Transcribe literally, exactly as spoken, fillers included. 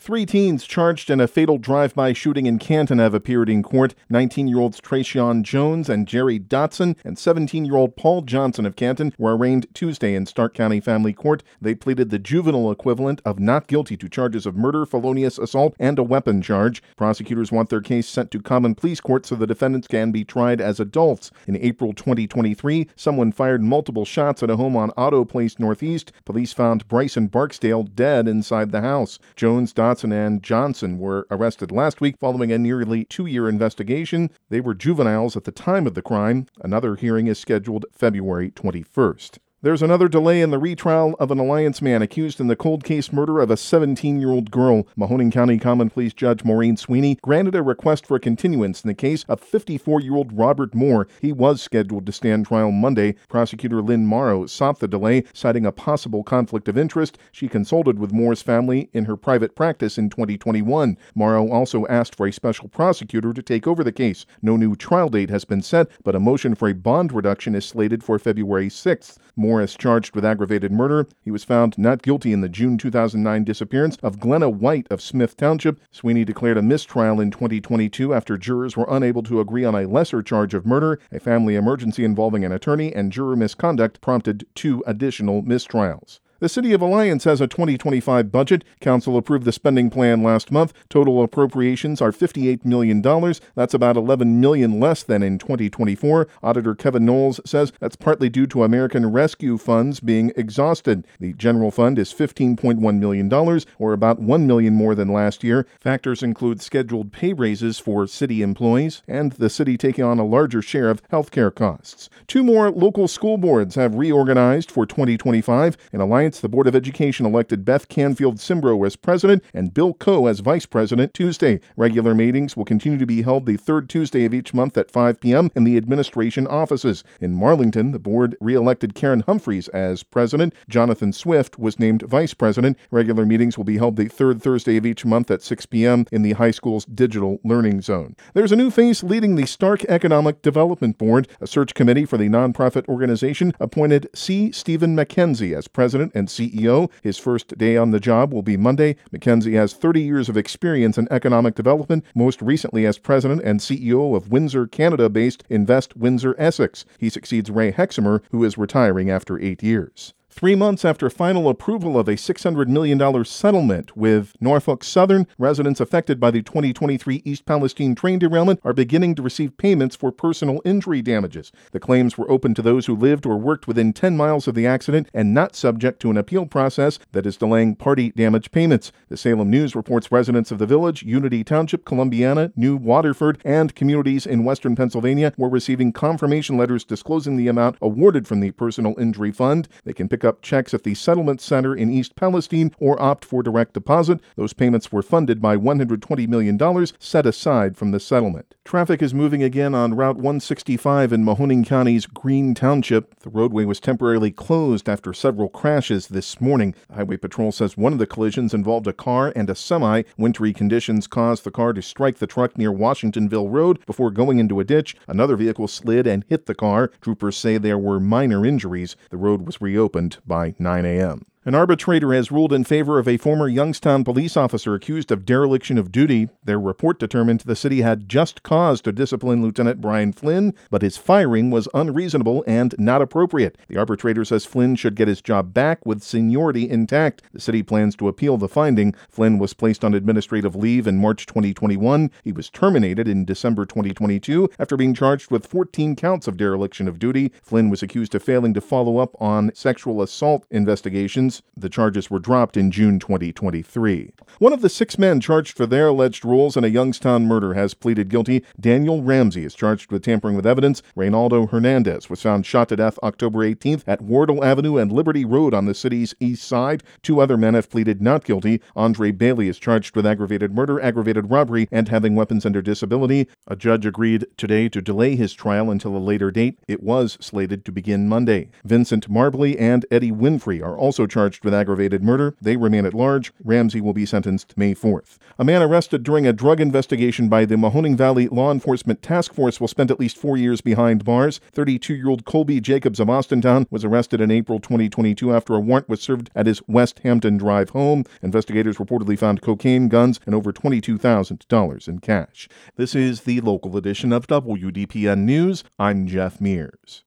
Three teens charged in a fatal drive-by shooting in Canton have appeared in court. nineteen-year-olds Trayshawn Jones and Jerry Dotson and seventeen-year-old Paul Johnson of Canton were arraigned Tuesday in Stark County Family Court. They pleaded the juvenile equivalent of not guilty to charges of murder, felonious assault, and a weapon charge. Prosecutors want their case sent to common pleas court so the defendants can be tried as adults. In April twenty twenty-three, someone fired multiple shots at a home on Auto Place Northeast. Police found Bryson Barksdale dead inside the house. Jones, Dotson, and Johnson were arrested last week following a nearly two-year investigation. They were juveniles at the time of the crime. Another hearing is scheduled February twenty-first. There's another delay in the retrial of an Alliance man accused in the cold case murder of a seventeen-year-old girl. Mahoning County Common Pleas Judge Maureen Sweeney granted a request for a continuance in the case of fifty-four-year-old Robert Moore. He was scheduled to stand trial Monday. Prosecutor Lynn Morrow sought the delay, citing a possible conflict of interest. She consulted with Moore's family in her private practice in twenty twenty-one. Morrow also asked for a special prosecutor to take over the case. No new trial date has been set, but a motion for a bond reduction is slated for February sixth. Moore is charged with aggravated murder. He was found not guilty in the June two thousand nine disappearance of Glenna White of Smith Township. Sweeney declared a mistrial in twenty twenty-two after jurors were unable to agree on a lesser charge of murder. A family emergency involving an attorney and juror misconduct prompted two additional mistrials. The City of Alliance has a twenty twenty-five budget. Council approved the spending plan last month. Total appropriations are fifty-eight million dollars. That's about eleven million dollars less than in twenty twenty-four. Auditor Kevin Knowles says that's partly due to American Rescue funds being exhausted. The general fund is fifteen point one million dollars, or about one million dollars more than last year. Factors include scheduled pay raises for city employees and the city taking on a larger share of healthcare costs. Two more local school boards have reorganized for twenty twenty-five. In Alliance, the Board of Education elected Beth Canfield Simbro as president and Bill Coe as vice president Tuesday. Regular meetings will continue to be held the third Tuesday of each month at five p.m. in the administration offices. In Marlington, the board re-elected Karen Humphreys as president. Jonathan Swift was named vice president. Regular meetings will be held the third Thursday of each month at six p.m. in the high school's digital learning zone. There's a new face leading the Stark Economic Development Board. A search committee for the nonprofit organization appointed C. Stephen McKenzie as president and C E O. His first day on the job will be Monday. McKenzie has thirty years of experience in economic development, most recently as president and C E O of Windsor, Canada-based Invest Windsor Essex. He succeeds Ray Hexamer, who is retiring after eight years. Three months after final approval of a six hundred million dollars settlement with Norfolk Southern, residents affected by the twenty twenty-three East Palestine train derailment are beginning to receive payments for personal injury damages. The claims were open to those who lived or worked within ten miles of the accident and not subject to an appeal process that is delaying party damage payments. The Salem News reports residents of the village, Unity Township, Columbiana, New Waterford, and communities in western Pennsylvania were receiving confirmation letters disclosing the amount awarded from the Personal Injury Fund. They can pick up checks at the Settlement Center in East Palestine or opt for direct deposit. Those payments were funded by one hundred twenty million dollars set aside from the settlement. Traffic is moving again on Route one sixty-five in Mahoning County's Green Township. The roadway was temporarily closed after several crashes this morning. The Highway Patrol says one of the collisions involved a car and a semi. Wintry conditions caused the car to strike the truck near Washingtonville Road before going into a ditch. Another vehicle slid and hit the car. Troopers say there were minor injuries. The road was reopened by nine a.m. An arbitrator has ruled in favor of a former Youngstown police officer accused of dereliction of duty. Their report determined the city had just cause to discipline Lieutenant Brian Flynn, but his firing was unreasonable and not appropriate. The arbitrator says Flynn should get his job back with seniority intact. The city plans to appeal the finding. Flynn was placed on administrative leave in March twenty twenty-one. He was terminated in December twenty twenty-two after being charged with fourteen counts of dereliction of duty. Flynn was accused of failing to follow up on sexual assault investigations. The charges were dropped in June twenty twenty-three. One of the six men charged for their alleged roles in a Youngstown murder has pleaded guilty. Daniel Ramsey is charged with tampering with evidence. Reynaldo Hernandez was found shot to death October eighteenth at Wardle Avenue and Liberty Road on the city's east side. Two other men have pleaded not guilty. Andre Bailey is charged with aggravated murder, aggravated robbery, and having weapons under disability. A judge agreed today to delay his trial until a later date. It was slated to begin Monday. Vincent Marbley and Eddie Winfrey are also charged charged with aggravated murder. They remain at large. Ramsey will be sentenced May fourth. A man arrested during a drug investigation by the Mahoning Valley Law Enforcement Task Force will spend at least four years behind bars. thirty-two-year-old Colby Jacobs of Austintown was arrested in April twenty twenty-two after a warrant was served at his West Hampton Drive home. Investigators reportedly found cocaine, guns, and over twenty-two thousand dollars in cash. This is the local edition of W D P N News. I'm Jeff Mears.